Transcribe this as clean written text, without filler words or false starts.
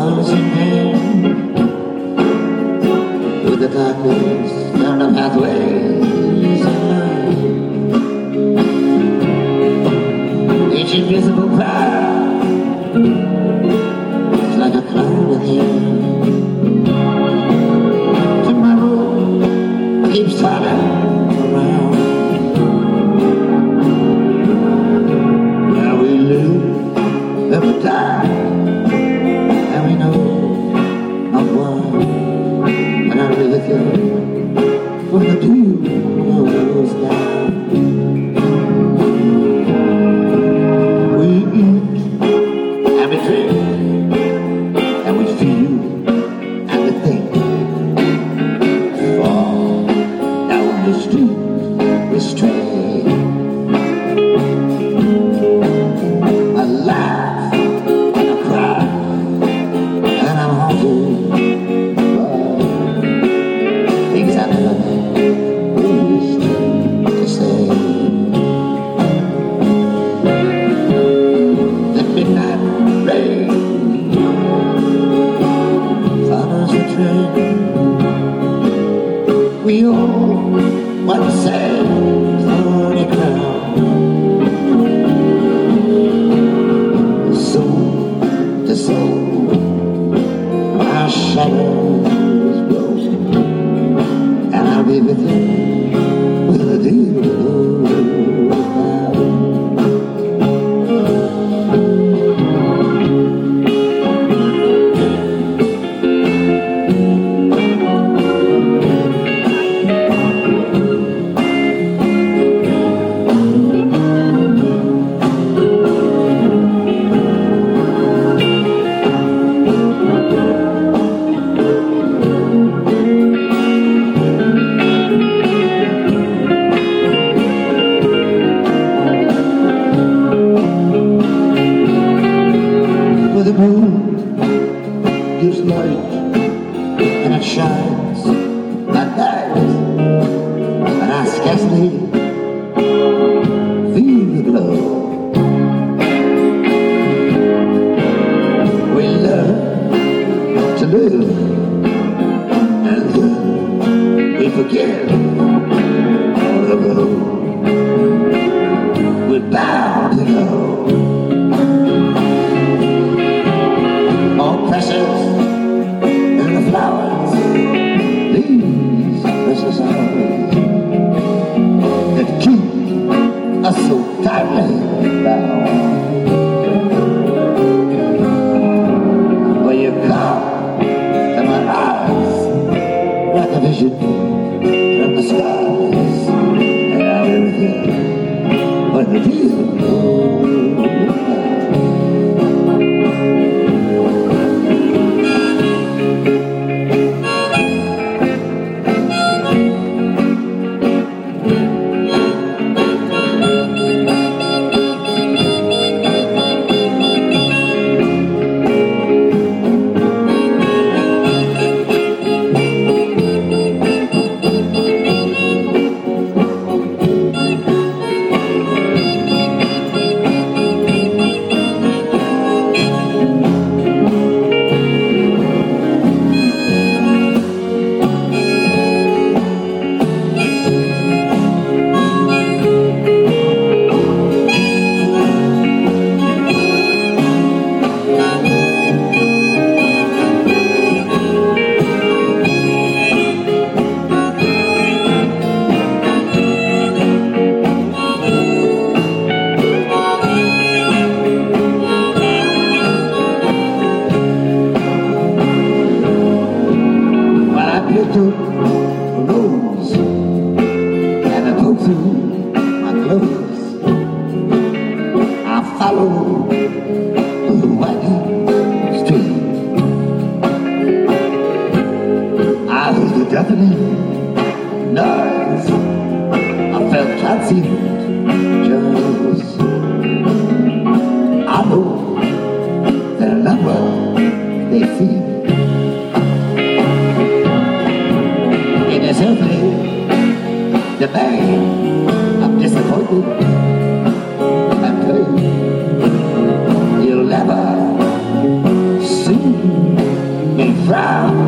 was in pain with the darkness down the pathways of life. Each invisible cloud is like a cloud within. Tomorrow keeps turning around. Now we live, never die, and we know not one. And I'll be with you when the dew goes down. We eat and we drink and we feel and we think. Fall down the street we stray. I laugh and I cry and I'm haunted by things I never wished to say. The midnight rain follows the train. We all want to say thorny crown. Soul to soul, our shadows grow, and I'll be with you with a deal of the moon gives light and it shines at night, and I scarcely feel the glow. We learn to live and then we forget all the road we're bound to go. All precious in the flowers, these precious hours that keep us so tightly bound. Well, you come to my eyes like a vision from the skies, and I'll be with you when the deal goes down. Picked up a rose and I poked through my clothes. I followed the winding stream. I heard the deafening noise. I felt transient joys. I know that a number they feel. Simply the man I'm disappointed and pain. You'll never see frown.